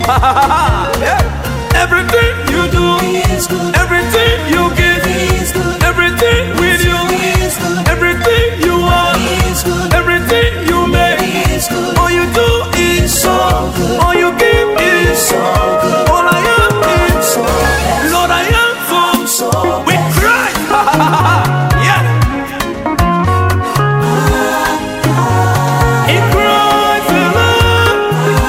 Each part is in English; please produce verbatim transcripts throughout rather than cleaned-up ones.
Yeah. Everything you do, everything you give, everything with you, everything you are, everything you make, all you do is so, all you give is so, all I am is so, Lord I am so, we cry. Yeah. He cries alone.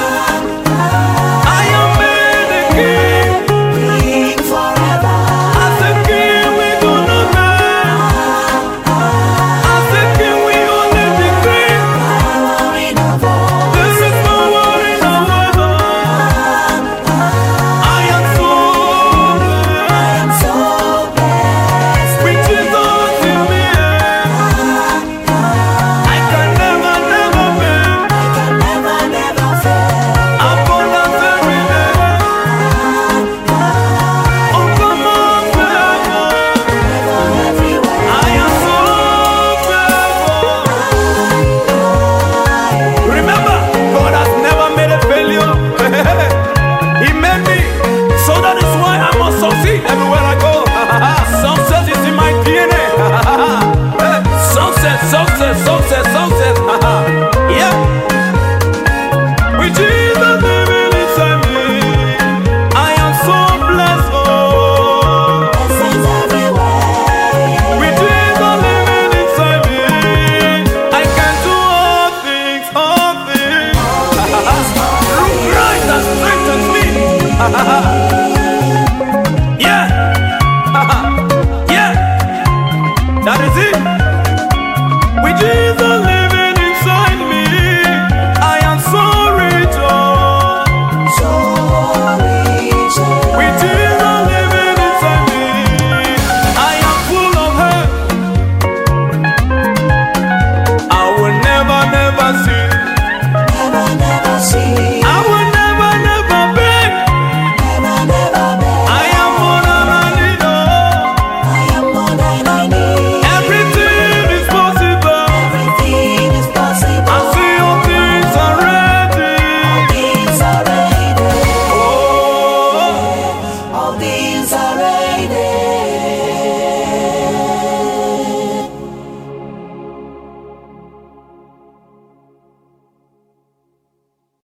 I am made a king, King forever. as a king we gonna reign, as a king we only decree. There is no war in the world. I am so blessed, So blessed. with Jesus in me. I can never, never fail. Can never, never fail. Abundance every day. Oh, come on, favor. Everywhere. I am so grateful. Remember, God has never made a failure. He made me, so that is why I must succeed everywhere I go. Success is in my D N A. Success, success, success, success. Yeah. With Jesus living inside me, I am so blessed. Oh. Blessings everywhere. With Jesus living inside me, I can do all things, all things. Through Christ that strengthens me.